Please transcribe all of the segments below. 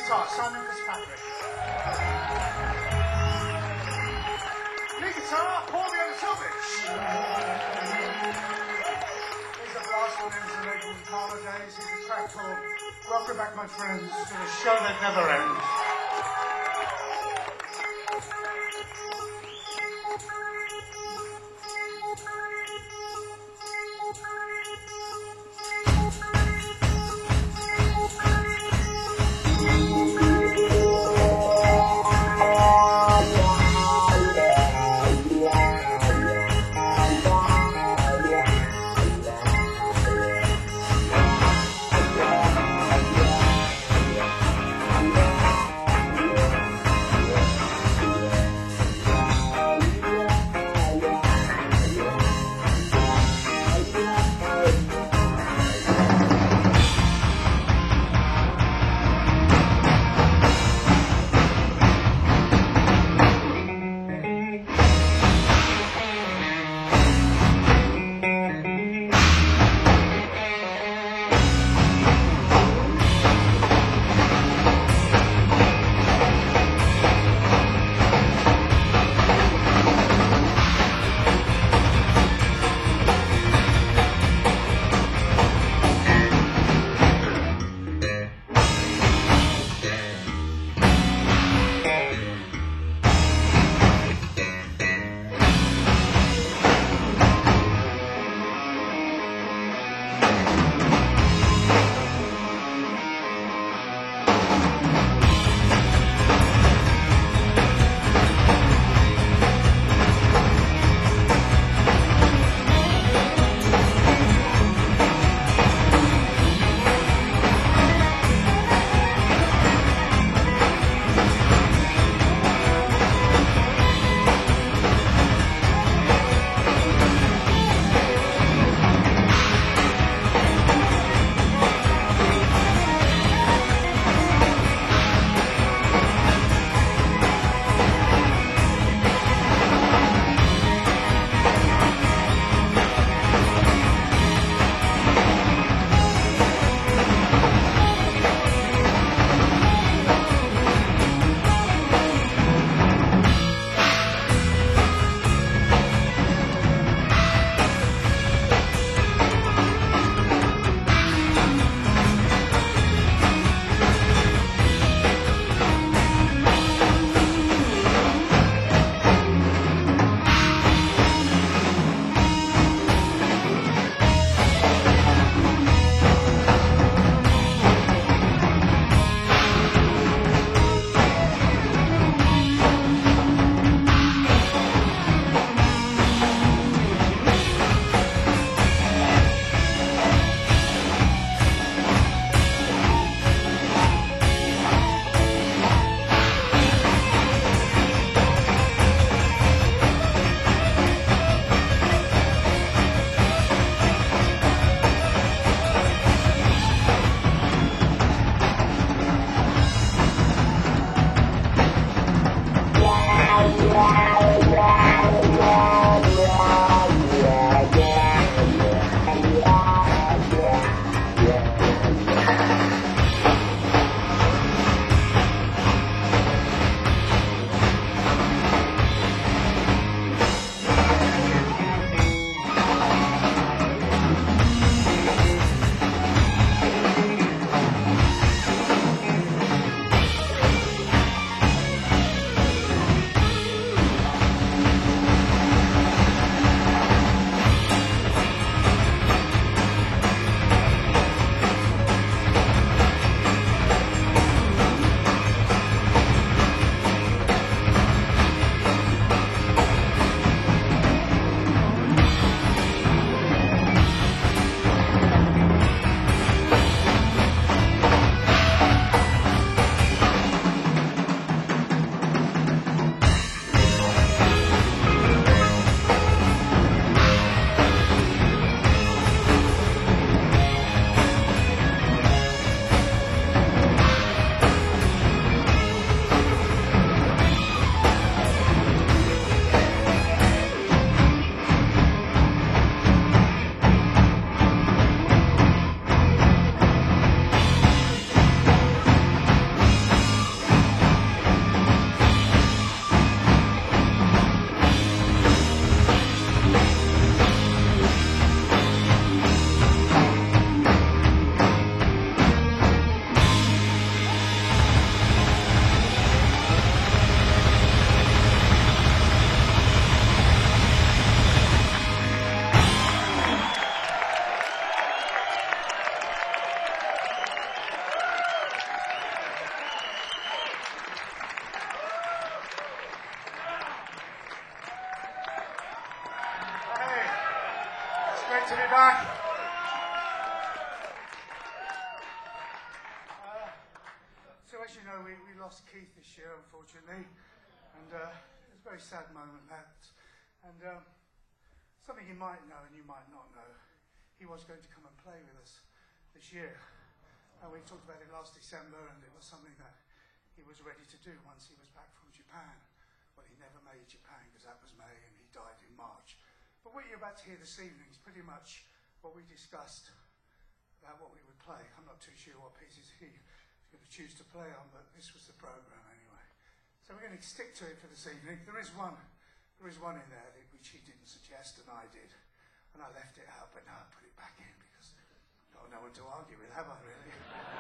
guitar, Simon Fitzpatrick. Lead guitar, Paul Yanukovych. Here's the last one into the Lakeland holidays. Here's a track called Welcome Back, My Friends, to the show that never ends. to be back. So as you know, we lost Keith this year, unfortunately, and it was a very sad moment, that. And something you might know and you might not know, he was going to come and play with us this year. And we talked about it last December, and it was something that he was ready to do once he was back from Japan. Well, he never made Japan because that was May and he died in March. But what you're about to hear this evening is pretty much what we discussed about what we would play. I'm not too sure what pieces he was going to choose to play on, but this was the programme anyway. So we're going to stick to it for this evening. There is one in there which he didn't suggest and I did. And I left it out, but now I put it back in because I've got no one to argue with, have I really?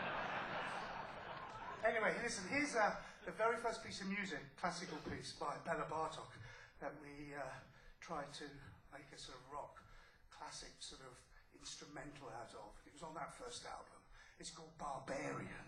Anyway, listen, here's the very first piece of music, classical piece by Bela Bartok, that we tried to make a sort of rock, classic sort of instrumental out of. It was on that first album. It's called Barbarian.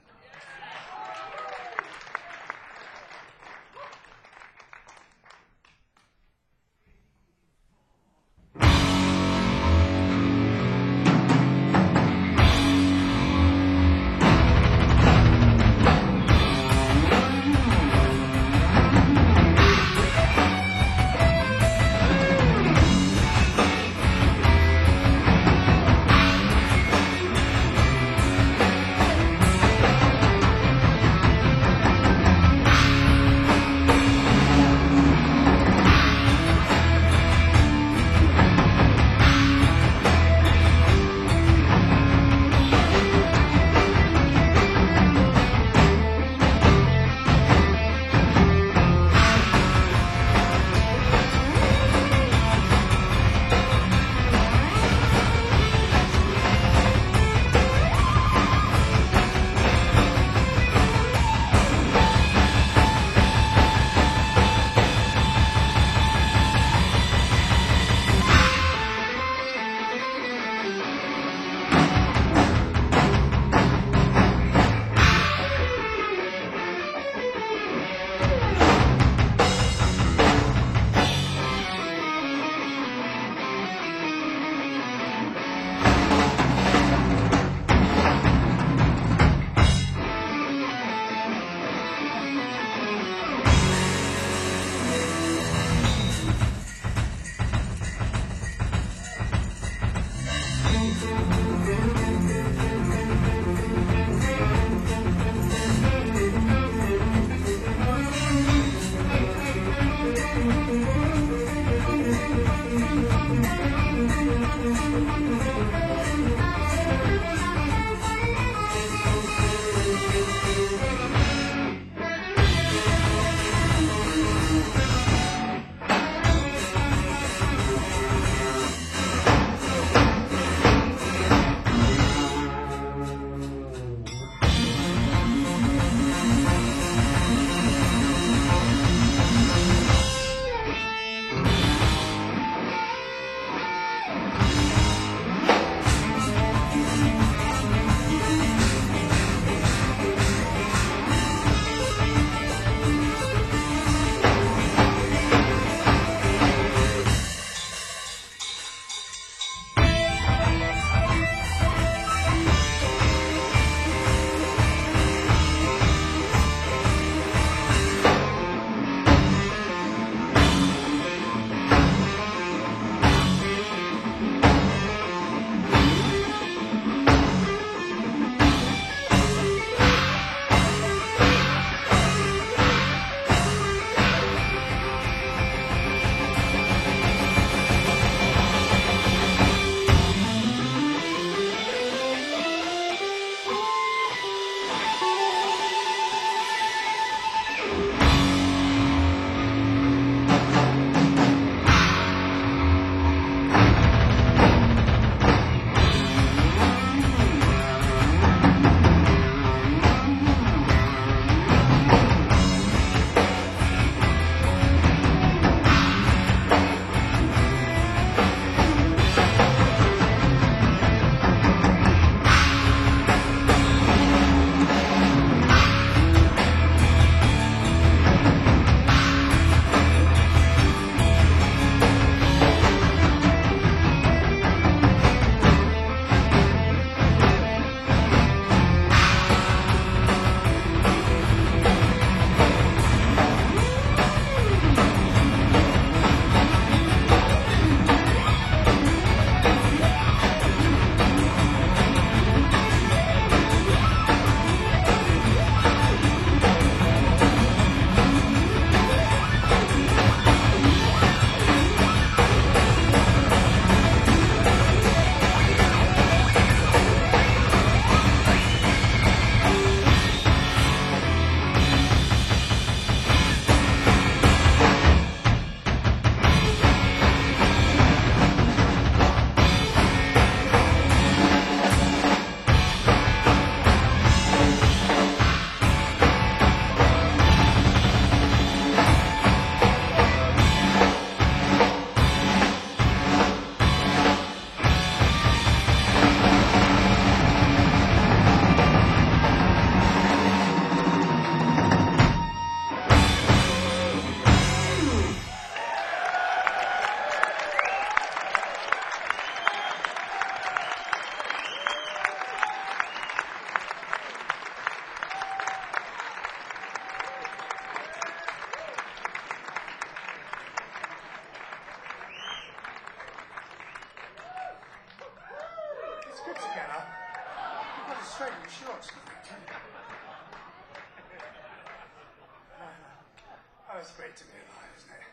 Oh, it's great to be alive, isn't it?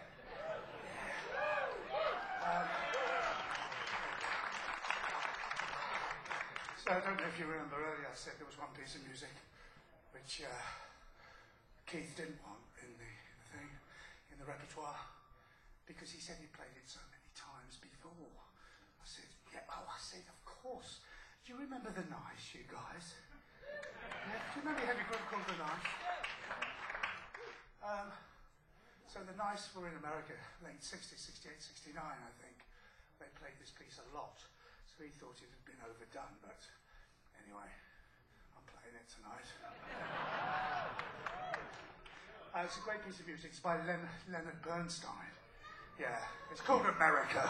So I don't know if you remember earlier I said there was one piece of music which Keith didn't want in the thing, in the repertoire, because he said he played it so many times before. I said, yeah, oh, I said, of course. Do you remember The Nice, you guys? Yeah, do you remember you had a group called The Nice? So The Nice were in America, late 60s, 68, 69, I think. They played this piece a lot. So he thought it had been overdone, but anyway, I'm playing it tonight. It's a great piece of music. It's by Leonard Bernstein. Yeah, it's called America.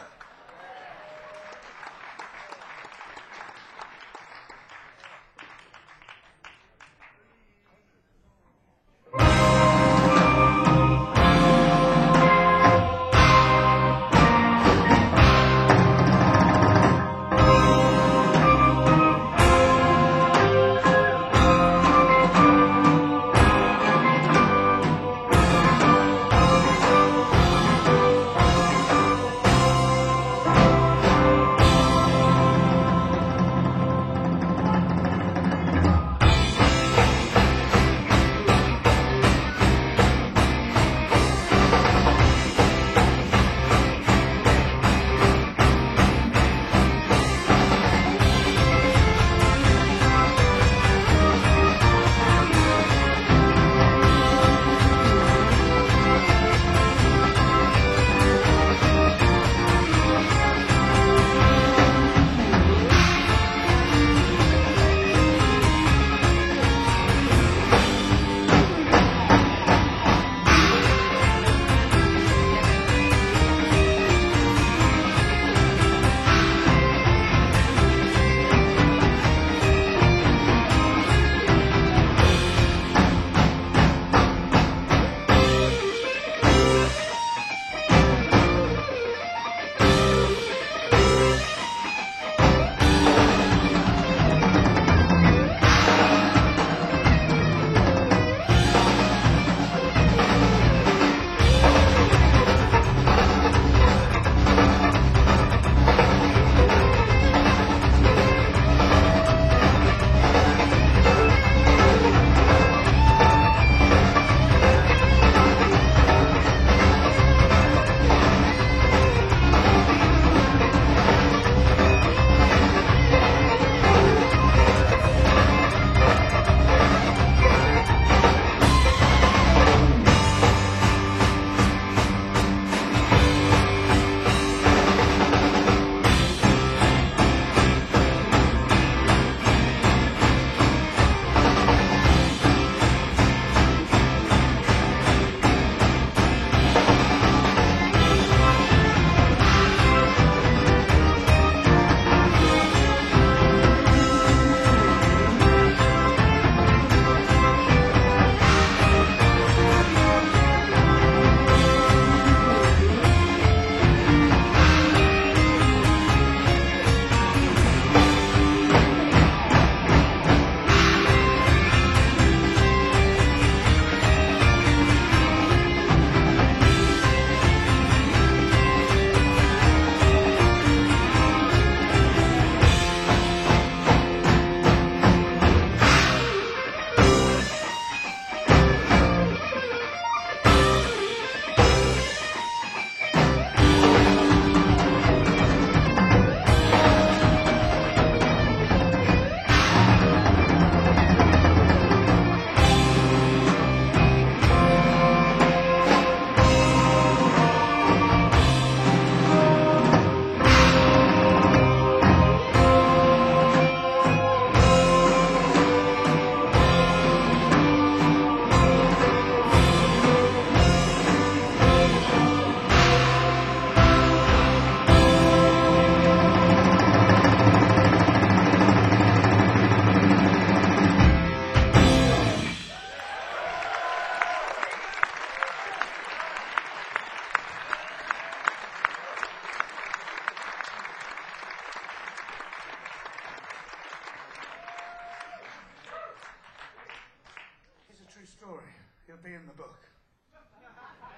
Story. He'll be in the book.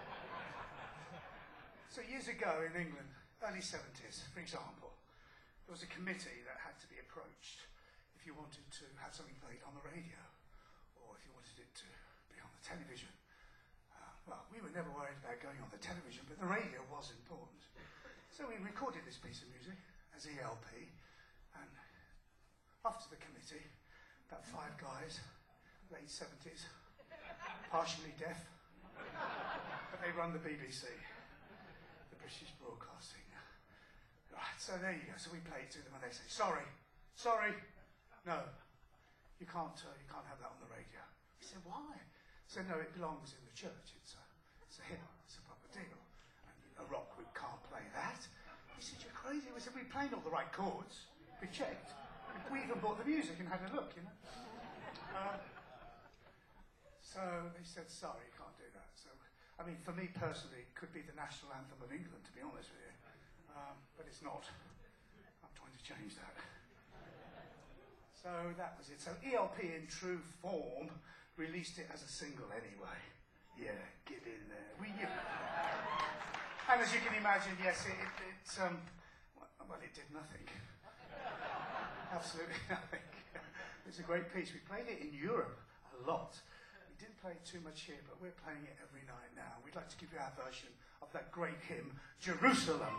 So years ago in England, early 70s, for example, there was a committee that had to be approached if you wanted to have something played on the radio or if you wanted it to be on the television. Well, we were never worried about going on the television, but the radio was important. So we recorded this piece of music as ELP, and after the committee, about 5 guys, late 70s, partially deaf, but they run the BBC, the British Broadcasting. Right, so there you go. So we play it to them, and they say, "Sorry, no, you can't have that on the radio." We said, "Why?" So no, it belongs in the church. It's a hymn. It's a proper deal. And a rock group can't play that. He said, "You're crazy." We said, "We're playing all the right chords. We checked. We even bought the music and had a look, you know." So they said, "Sorry, you can't do that." So, I mean, for me personally, it could be the national anthem of England, to be honest with you. But it's not. I'm trying to change that. So that was it. So ELP in true form released it as a single anyway. Yeah, get in there. We knew. And as you can imagine, yes, it did nothing. Absolutely nothing. It's a great piece. We played it in Europe a lot. We didn't play it too much here, but we're playing it every night now. We'd like to give you our version of that great hymn, Jerusalem.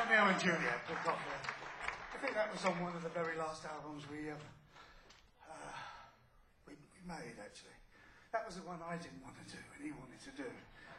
Romeo and Juliet, Prokofiev. I think that was on one of the very last albums we made, actually. That was the one I didn't want to do, and he wanted to do.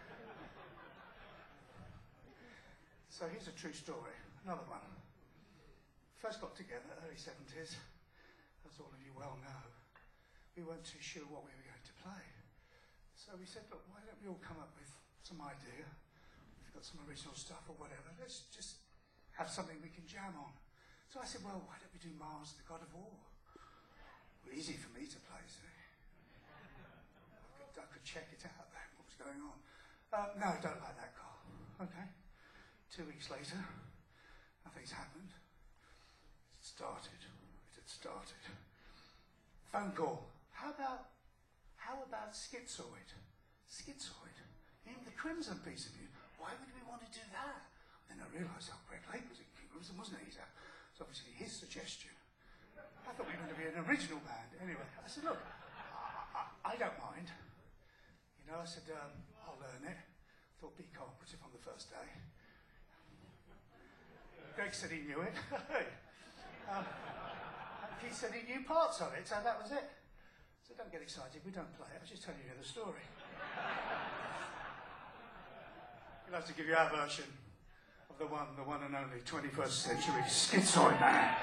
So here's a true story, another one. First got together, early 70s, as all of you well know. We weren't too sure what we were going to play. So we said, look, why don't we all come up with some idea? We've got some original stuff or whatever. Let's just have something we can jam on. So I said, well, why don't we do Mars, the God of War? Well, easy for me to play, see? I could check it out then, what was going on. No, I don't like that, Carl. Okay. 2 weeks later, nothing's happened. It had started. Phone call. How about Schizoid? Schizoid? Even the Crimson piece of you. Why would we want to do that? Then I realised how Greg Lake was in Crimson, wasn't he? It's obviously his suggestion. I thought we were going to be an original band. Anyway, I said, look, I don't mind. You know, I said, I'll learn it. Thought be cooperative on the first day. Greg said he knew it. He said he knew parts of it, so that was it. So don't get excited, we don't play it, I'll just tell you the story. We'll have to give you our version of the one and only 21st century Schizoid Man.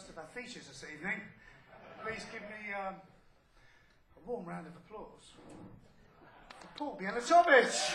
first of our features this evening. Please give me a warm round of applause for Paul Bielatowicz.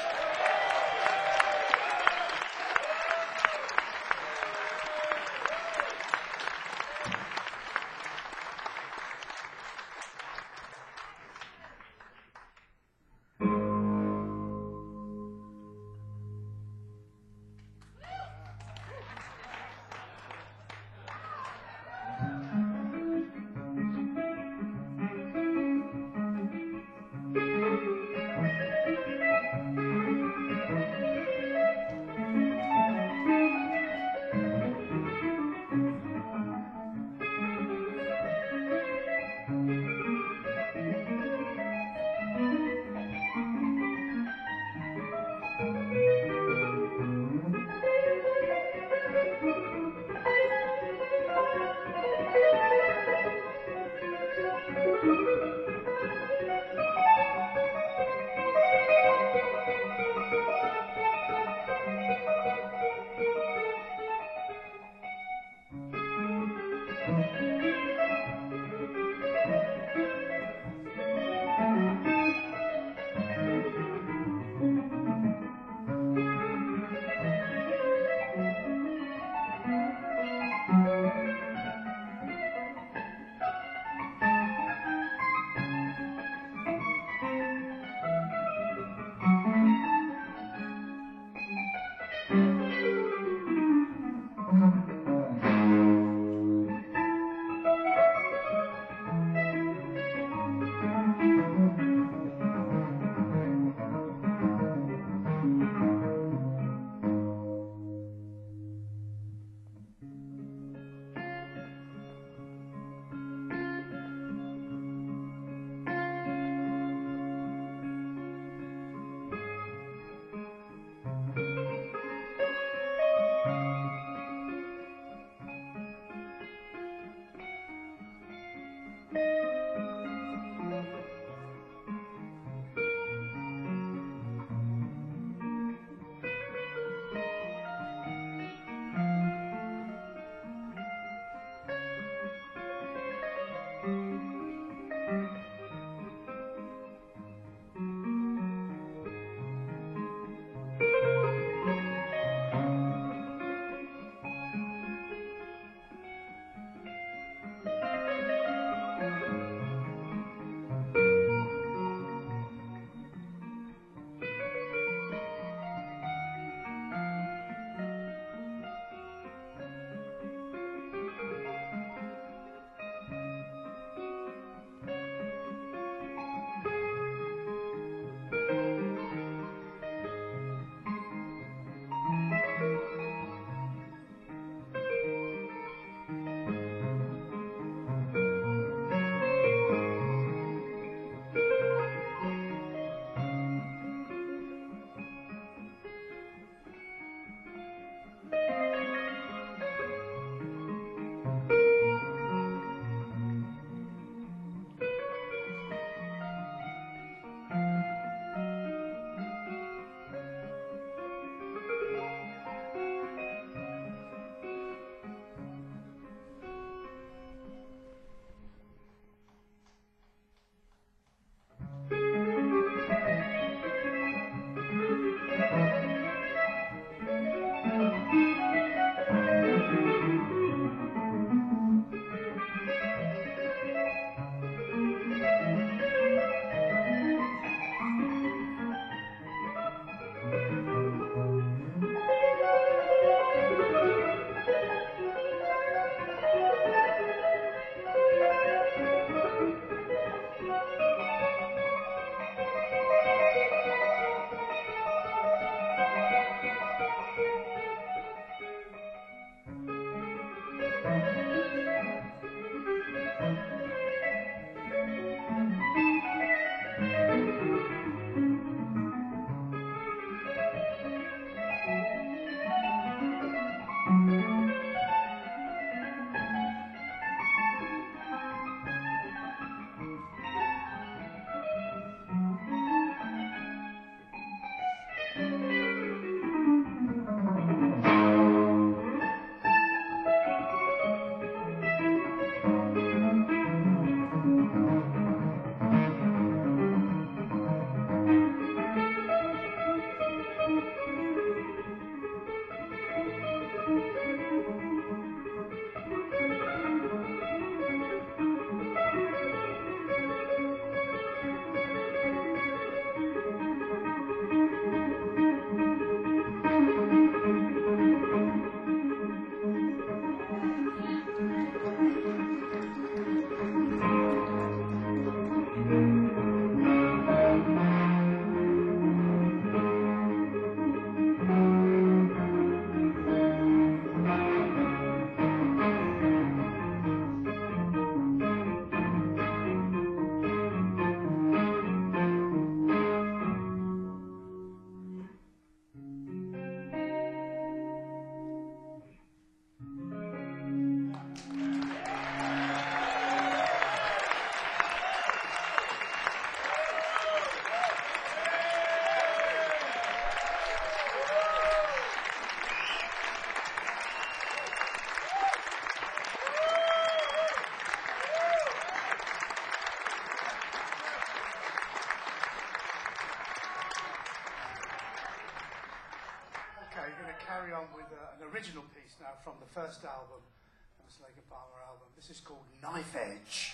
original piece now from the first album, the Slade and Palmer album. This is called Knife Edge.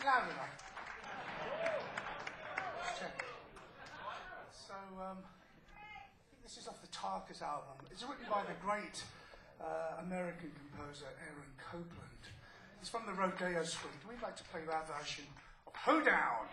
loud enough? Check. So, I think this is off the Tarkus album. It's written by the great American composer Aaron Copland. It's from the Rodeo Suite. We'd like to play our version of Hoedown.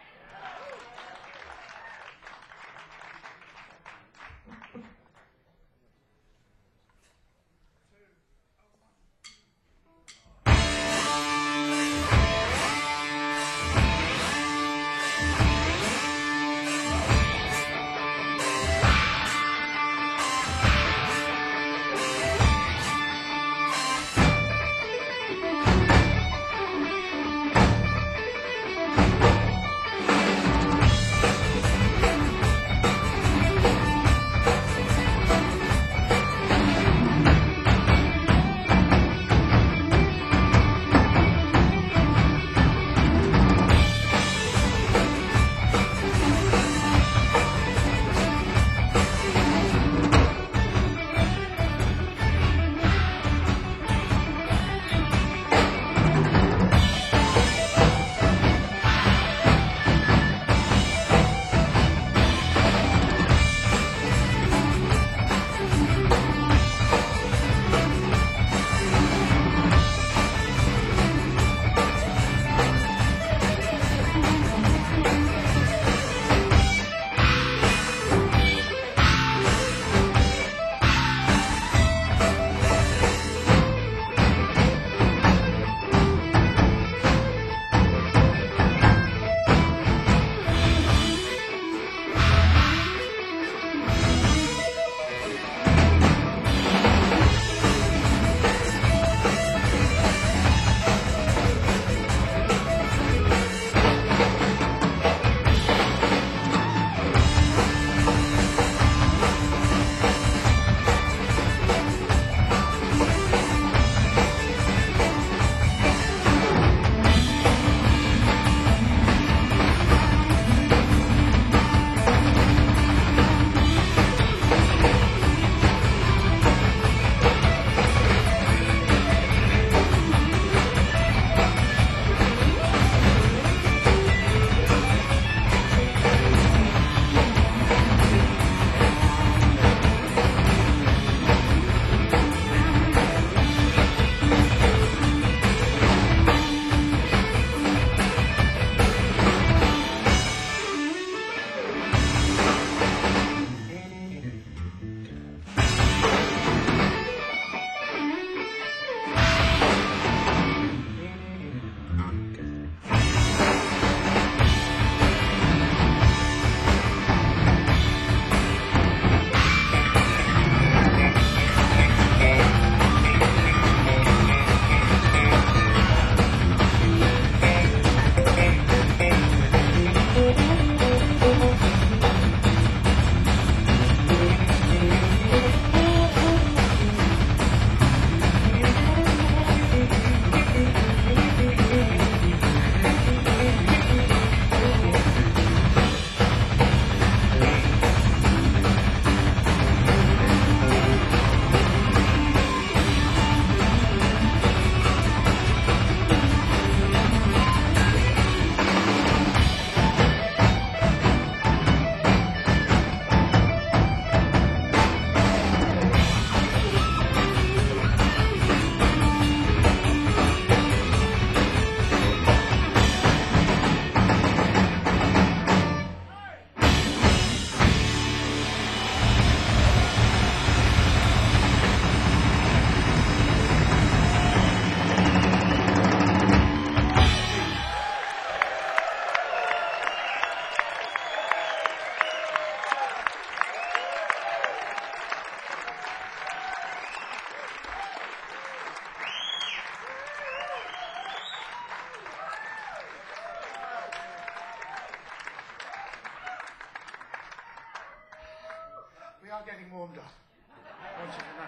are getting warmed up. I want you to know.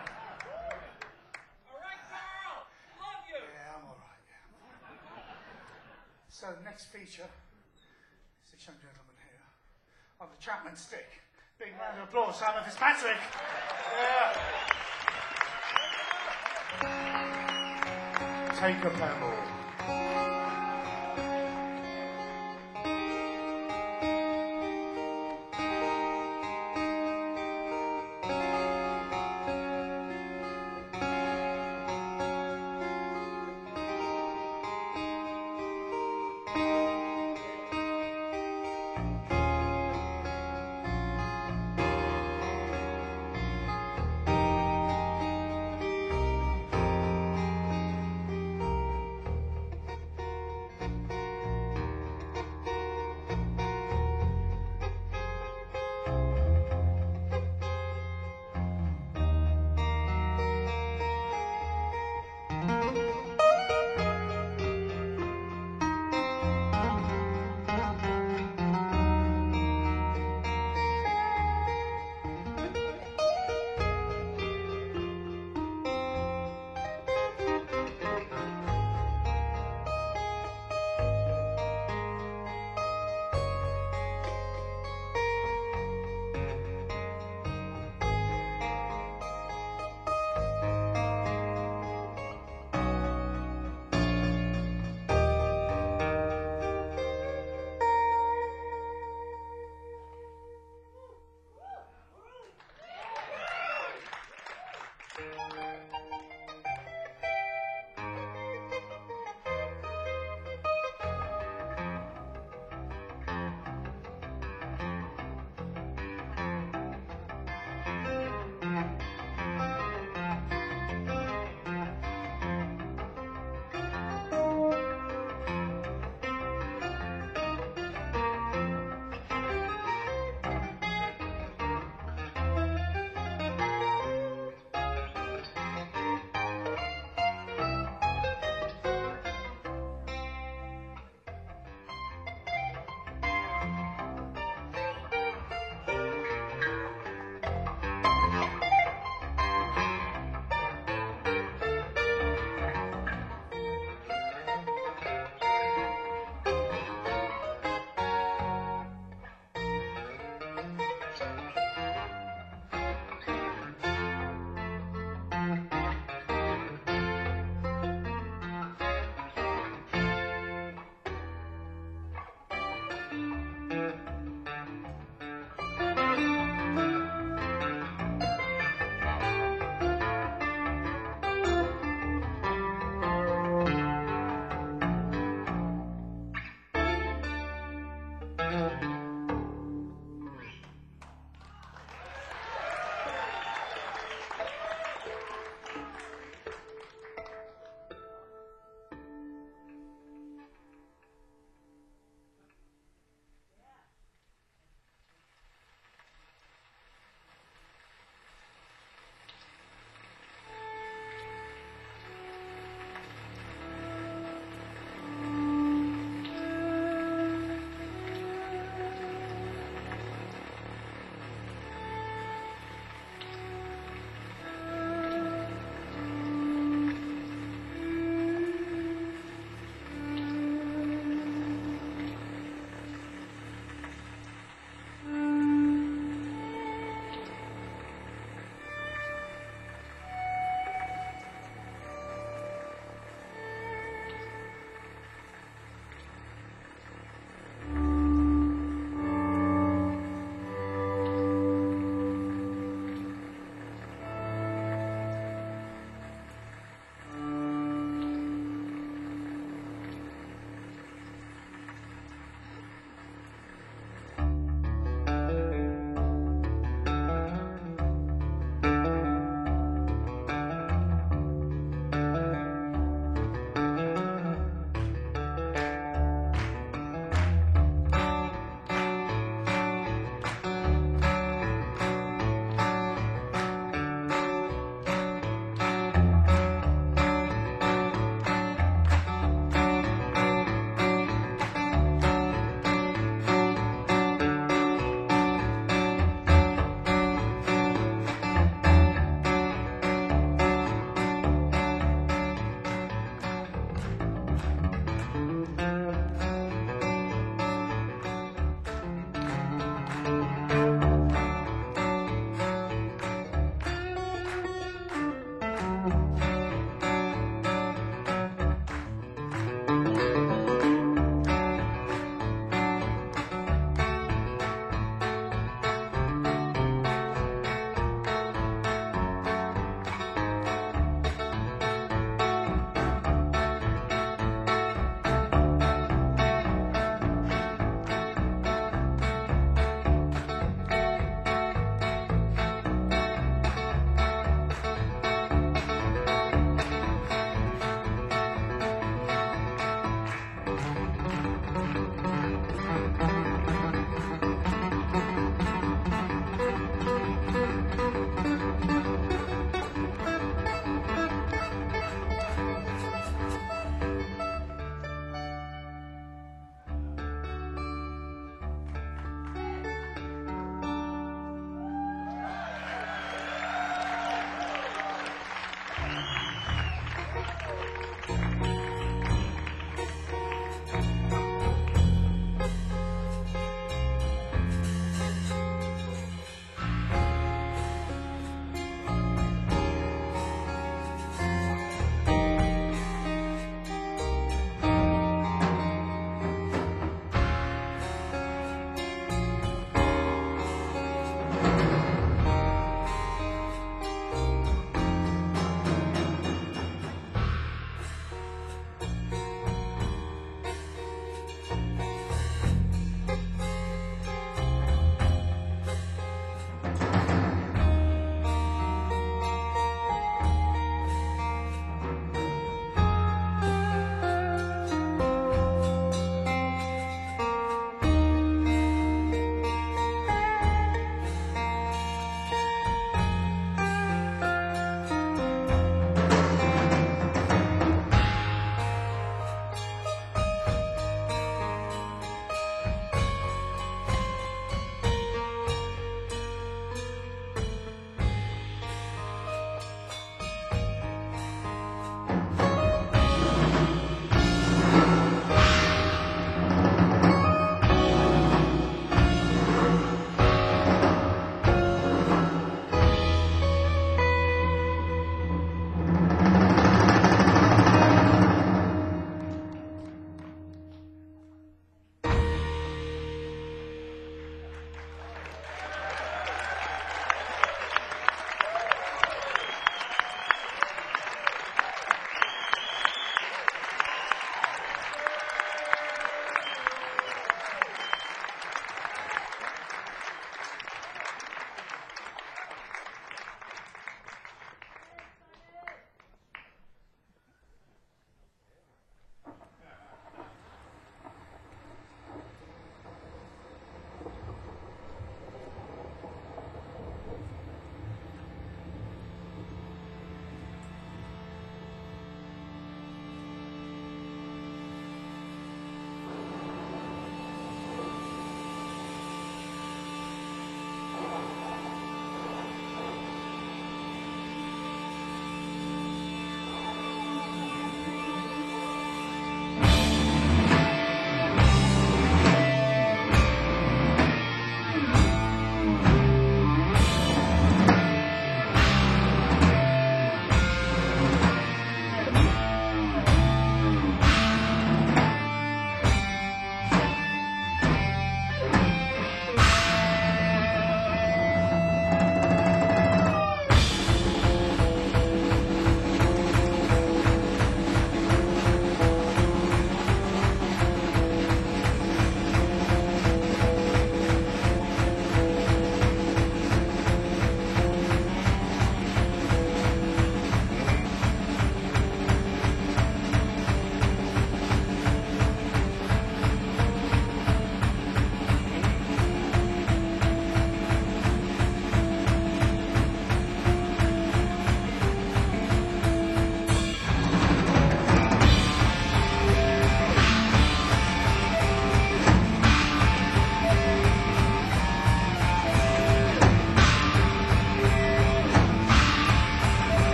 All right, Carl. Love you. Yeah, I'm all right. Yeah. So the next feature is this young gentleman here on the Chapman stick. Big round of applause, Simon Fitzpatrick. Yeah. Take a pebble.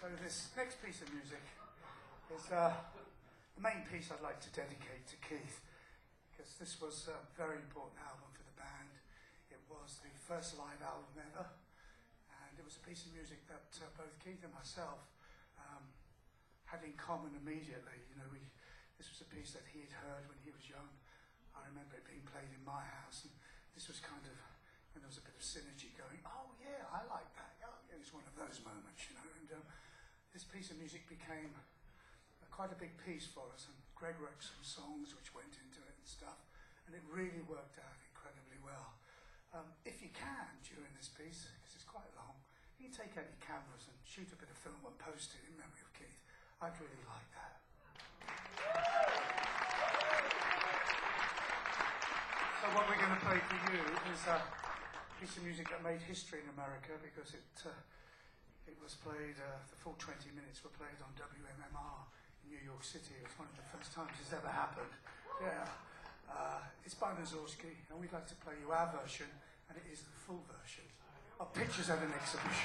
So this next piece of music is the main piece I'd like to dedicate to Keith, because this was a very important album for the band. It was the first live album ever, and it was a piece of music that both Keith and myself had in common immediately. You know, this was a piece that he had heard when he was young. I remember it being played in my house, and this was kind of when there was a bit of synergy going, oh yeah, I like that. Oh, yeah, it was one of those moments, you know. And this piece of music became quite a big piece for us, and Greg wrote some songs which went into it and stuff, and it really worked out incredibly well. If you can, during this piece, because it's quite long, you can take out your cameras and shoot a bit of film and post it in memory of Keith. I'd really like that. So what we're going to play for you is a piece of music that made history in America, because it was played, the full 20 minutes were played on WMMR in New York City. It was one of the first times it's ever happened. Yeah. It's by Mussorgsky, and we'd like to play you our version, and it is the full version of Pictures at an Exhibition.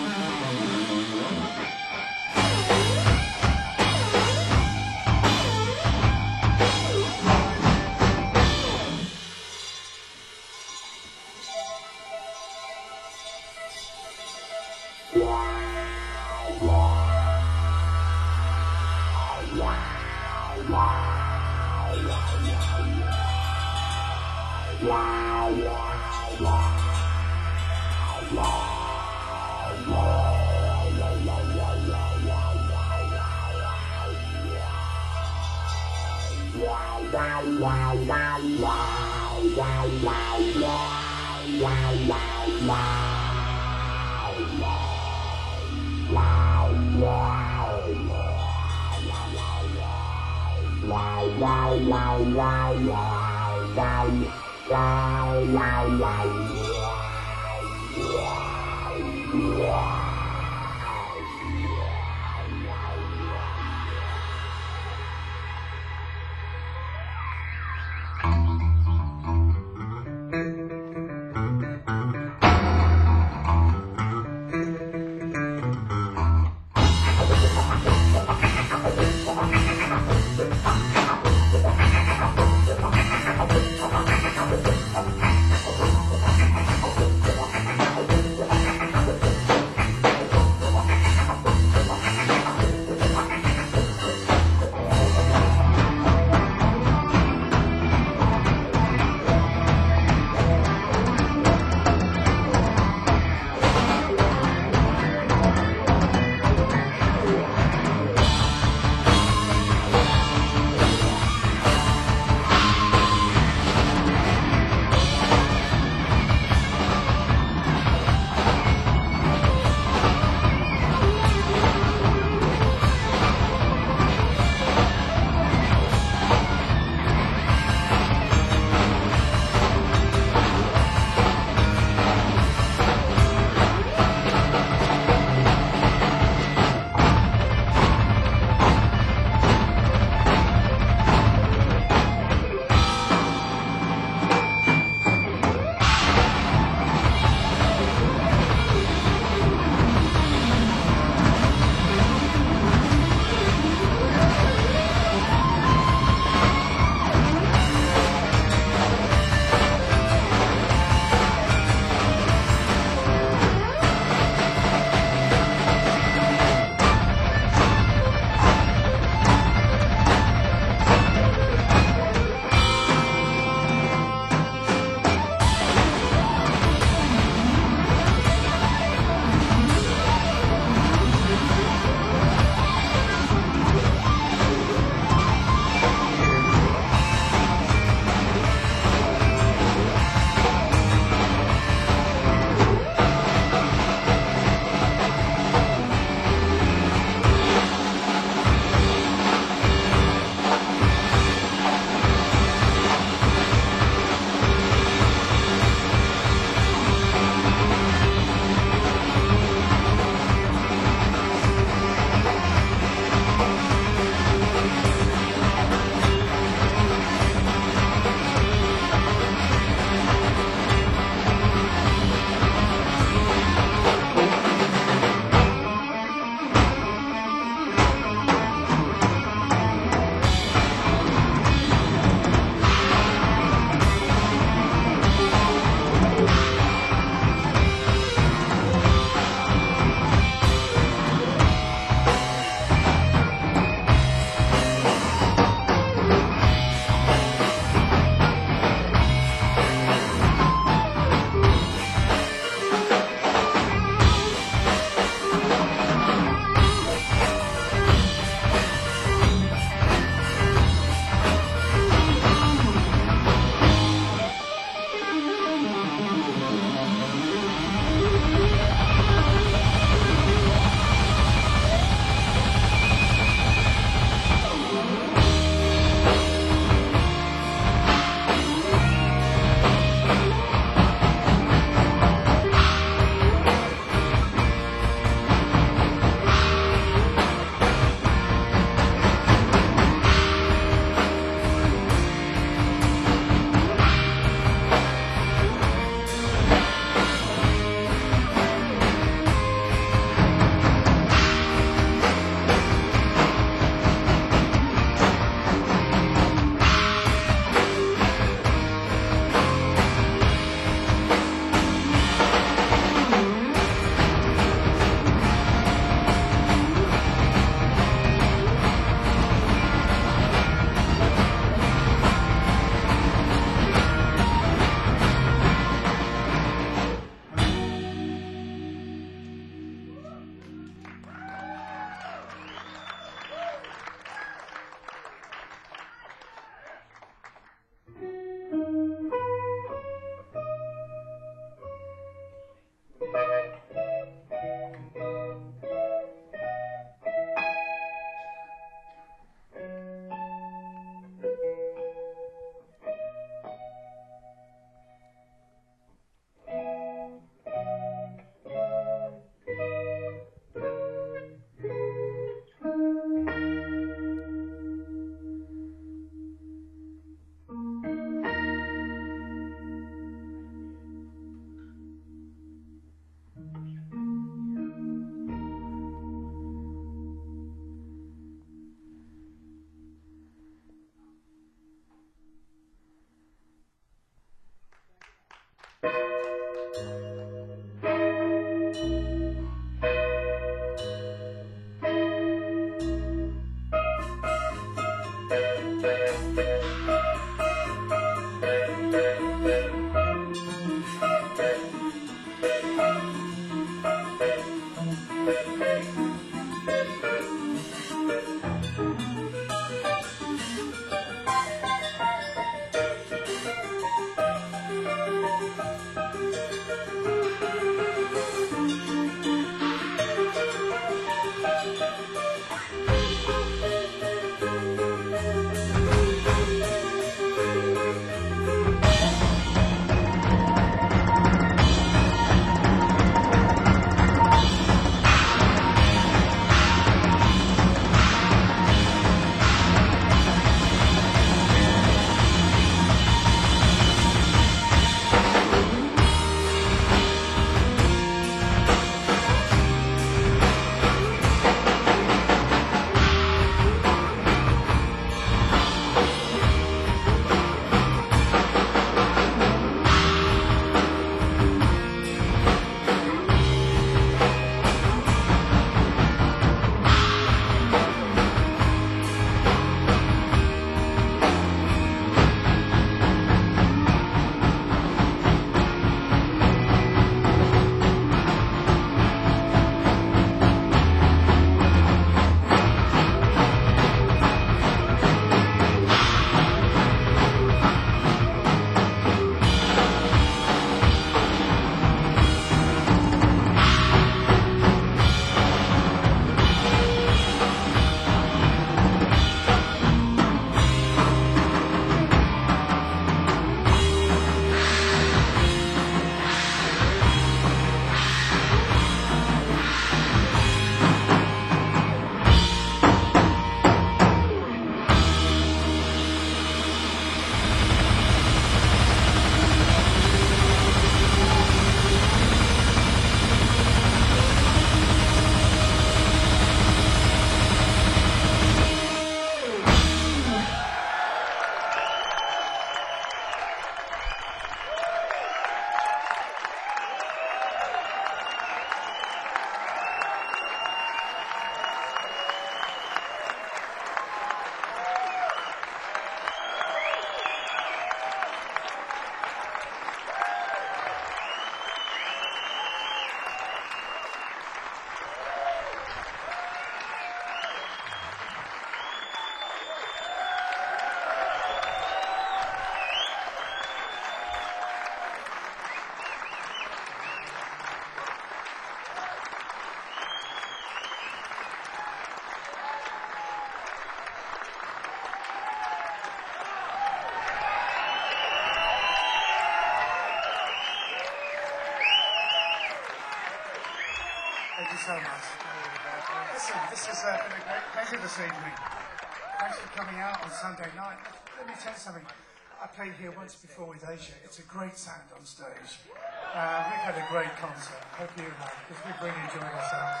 Listen, this has been a great pleasure this evening. Thanks for coming out on Sunday night. Let me tell you something. I played here once before with Asia. It's a great sound on stage. We've had a great concert. Hope you have, because we've really enjoyed ourselves.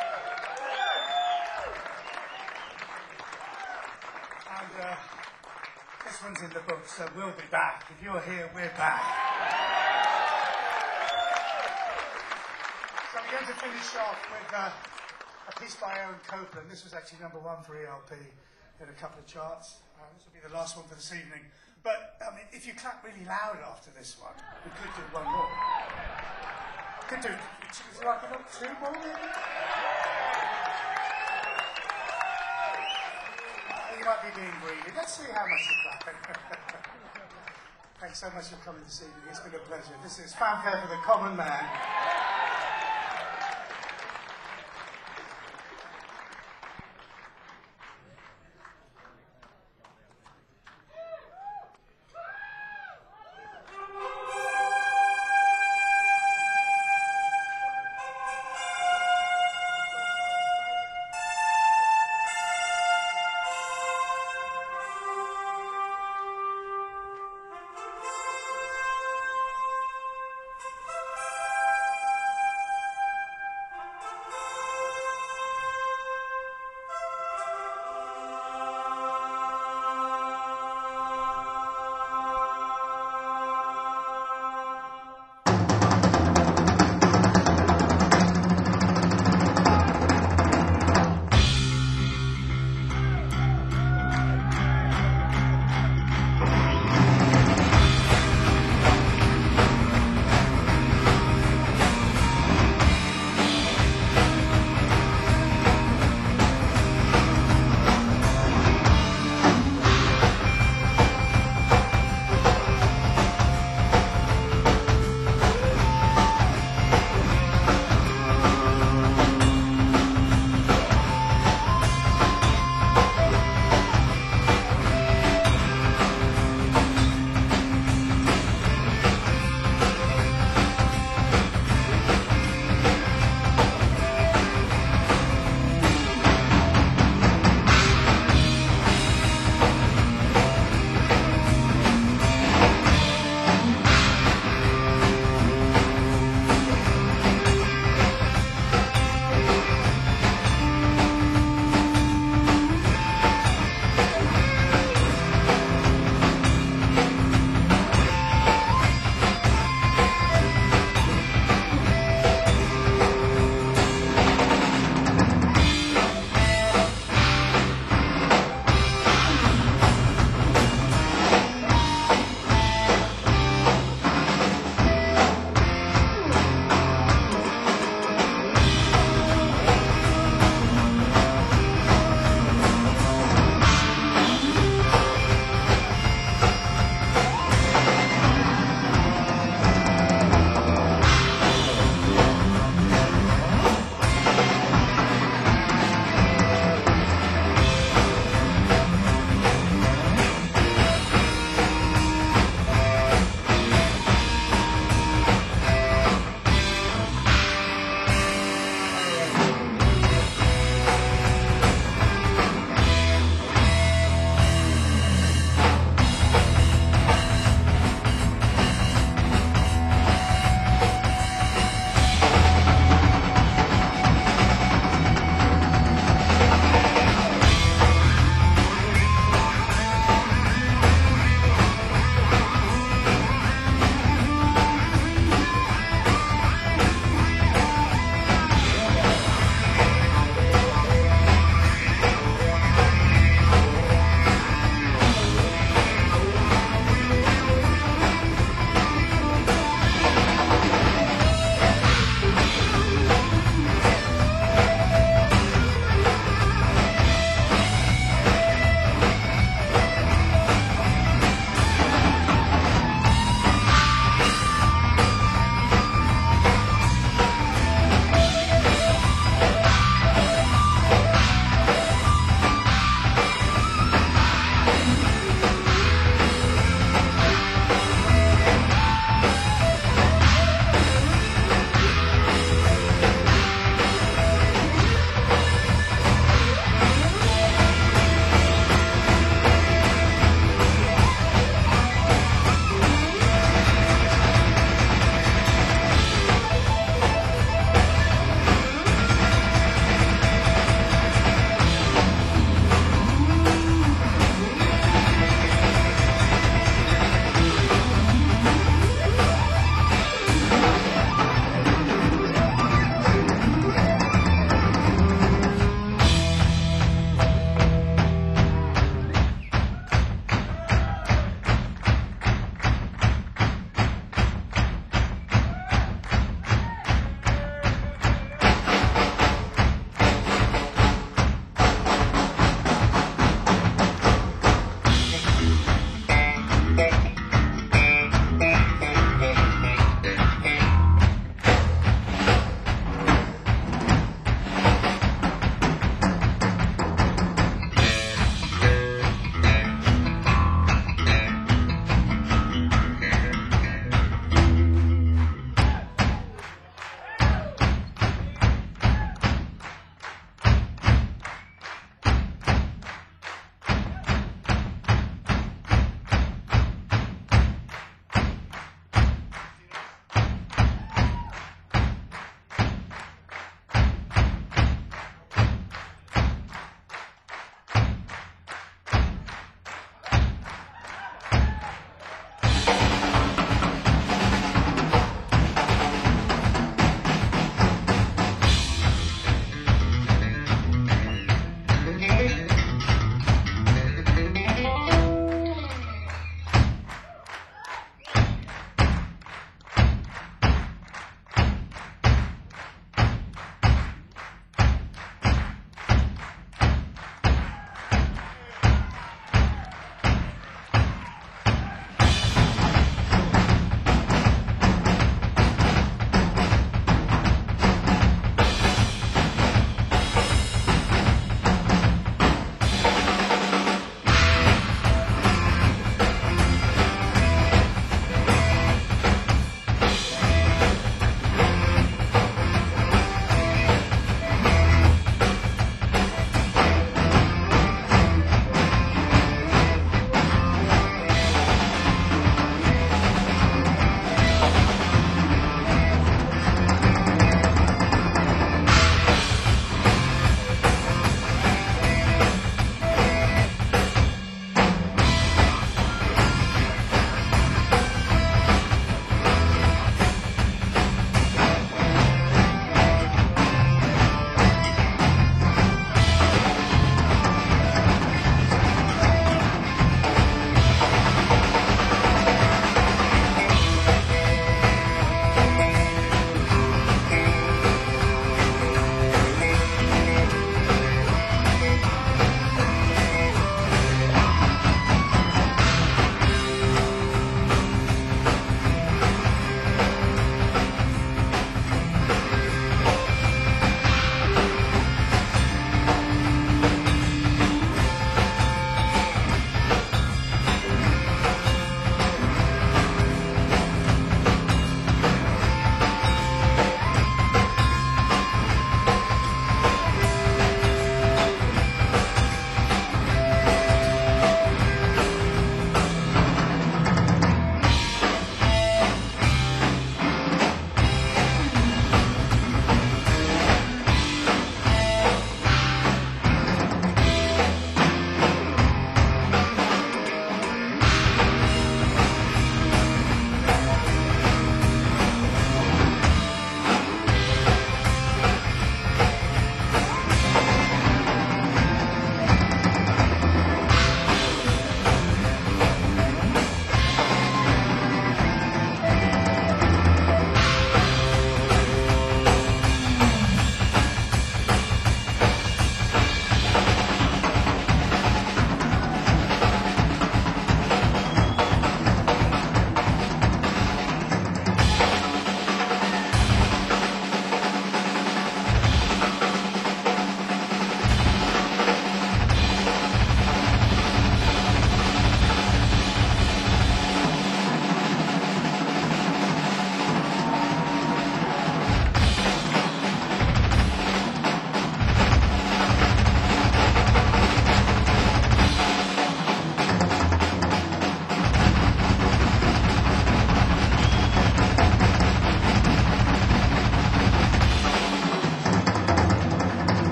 And this one's in the book, so we'll be back. If you're here, we're back. So we're going to finish off with a piece by Aaron Copland. This was actually number 1 for ELP in a couple of charts. This will be the last one for this evening. But, I mean, if you clap really loud after this one, we could do one more. Could do, would you like another 2 more, maybe? You might be being greedy. Let's see how much you clap. Thanks so much for coming this evening. It's been a pleasure. This is Fanfare for the Common Man.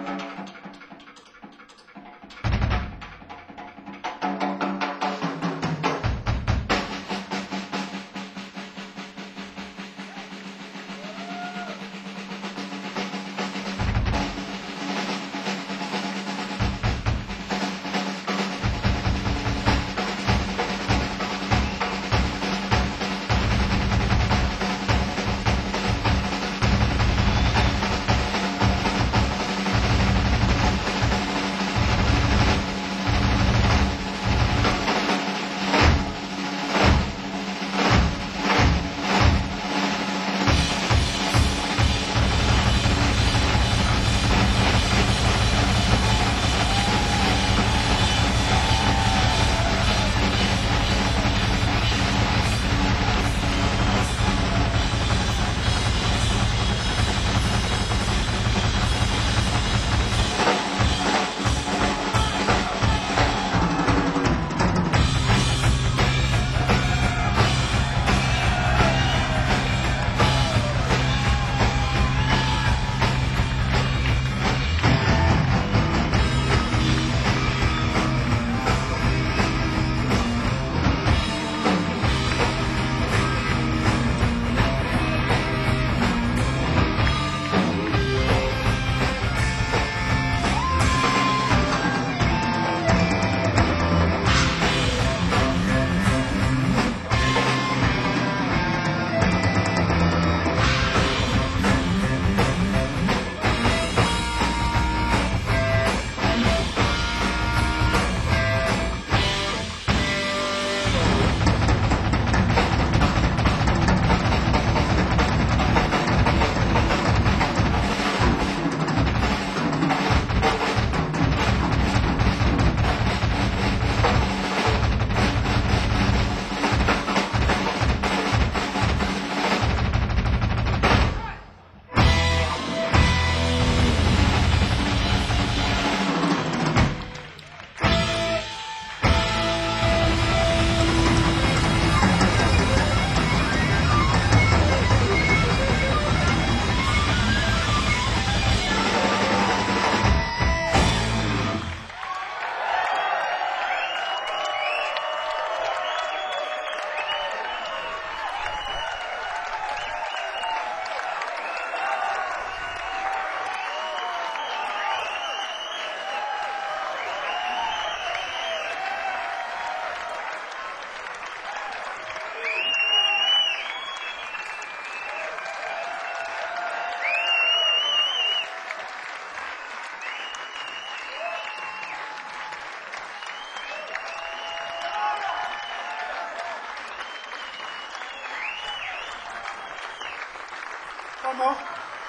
One more.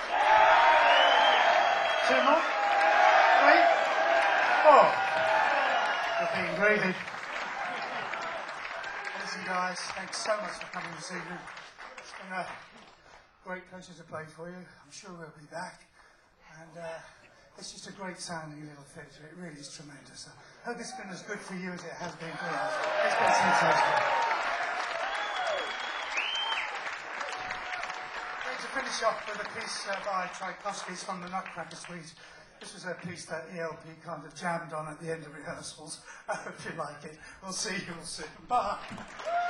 Two more. Three. Four. You're being greedy. Listen, guys, thanks so much for coming this evening. It's been a great pleasure to play for you. I'm sure we'll be back. And it's just a great sounding little theatre. It really is tremendous. I hope it's been as good for you as it has been for us. It's been sensational. To finish off with a piece by Tchaikovsky from the Nutcracker Suite. This was a piece that ELP kind of jammed on at the end of rehearsals. I hope you like it. We'll see you all soon. Bye.